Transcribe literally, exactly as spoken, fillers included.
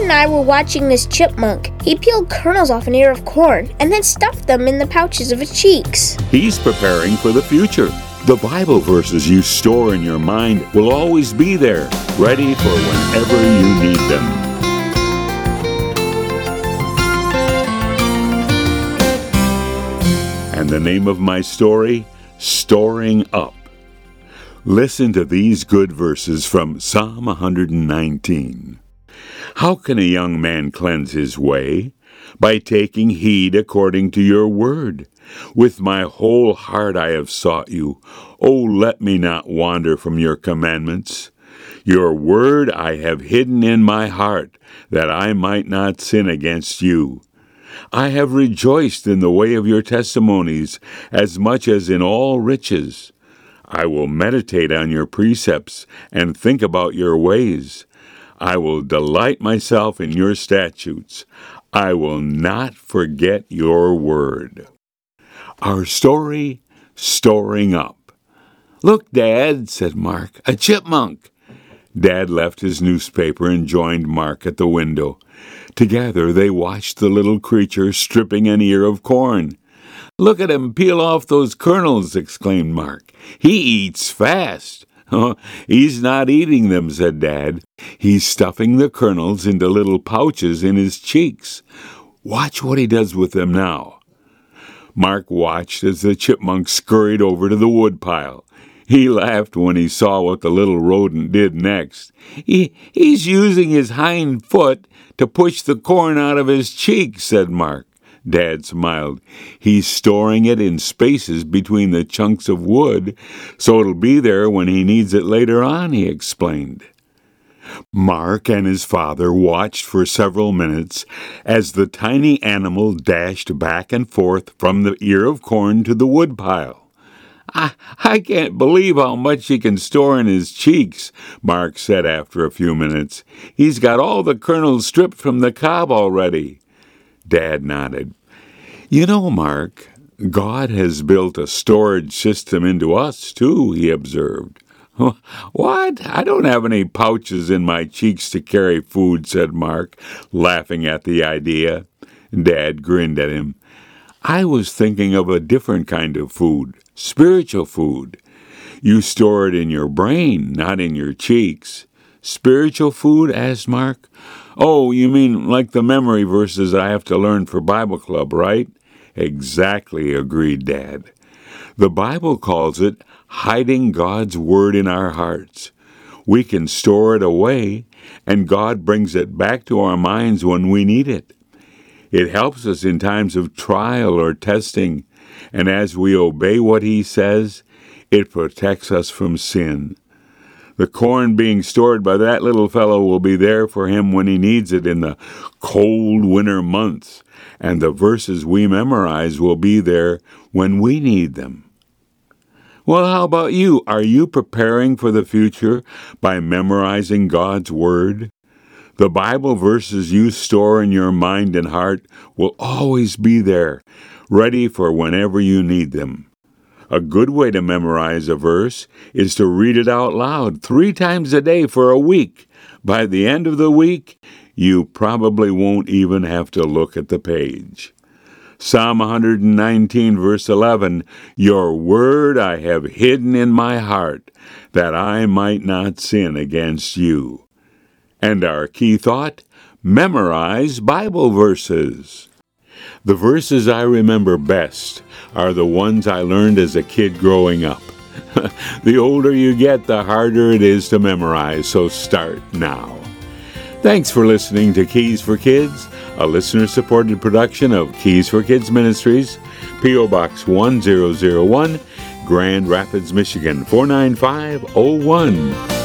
and I were watching this chipmunk. He peeled kernels off an ear of corn and then stuffed them in the pouches of his cheeks. He's preparing for the future. The Bible verses you store in your mind will always be there, ready for whenever you need them. And the name of my story, Storing Up. Listen to these good verses from Psalm one nineteen. How can a young man cleanse his way? By taking heed according to your word. With my whole heart I have sought you. Oh, let me not wander from your commandments. Your word I have hidden in my heart, that I might not sin against you. I have rejoiced in the way of your testimonies, as much as in all riches. I will meditate on your precepts and think about your ways. I will delight myself in your statutes. I will not forget your word. Our story, Storing Up. Look, Dad, said Mark, a chipmunk. Dad left his newspaper and joined Mark at the window. Together they watched the little creature stripping an ear of corn. Look at him peel off those kernels, exclaimed Mark. He eats fast. Oh, he's not eating them, said Dad. He's stuffing the kernels into little pouches in his cheeks. Watch what he does with them now. Mark watched as the chipmunk scurried over to the woodpile. He laughed when he saw what the little rodent did next. He, he's using his hind foot to push the corn out of his cheeks, said Mark. Dad smiled. He's storing it in spaces between the chunks of wood, so it'll be there when he needs it later on, he explained. Mark and his father watched for several minutes as the tiny animal dashed back and forth from the ear of corn to the woodpile. I, I can't believe how much he can store in his cheeks, Mark said after a few minutes. He's got all the kernels stripped from the cob already. Dad nodded. You know, Mark, God has built a storage system into us, too, he observed. What? I don't have any pouches in my cheeks to carry food, said Mark, laughing at the idea. Dad grinned at him. I was thinking of a different kind of food, spiritual food. You store it in your brain, not in your cheeks. Spiritual food? Asked Mark. Oh, you mean like the memory verses I have to learn for Bible Club, right? Exactly, agreed Dad. The Bible calls it hiding God's word in our hearts. We can store it away, and God brings it back to our minds when we need it. It helps us in times of trial or testing, and as we obey what He says, it protects us from sin. The corn being stored by that little fellow will be there for him when he needs it in the cold winter months, and the verses we memorize will be there when we need them. Well, how about you? Are you preparing for the future by memorizing God's Word? The Bible verses you store in your mind and heart will always be there, ready for whenever you need them. A good way to memorize a verse is to read it out loud three times a day for a week. By the end of the week, you probably won't even have to look at the page. Psalm one nineteen, verse eleven, Your word I have hidden in my heart, that I might not sin against you. And our key thought, memorize Bible verses. The verses I remember best are the ones I learned as a kid growing up. The older you get, the harder it is to memorize, so start now. Thanks for listening to Keys for Kids, a listener-supported production of Keys for Kids Ministries, P O Box one zero zero one, Grand Rapids, Michigan four nine five oh one.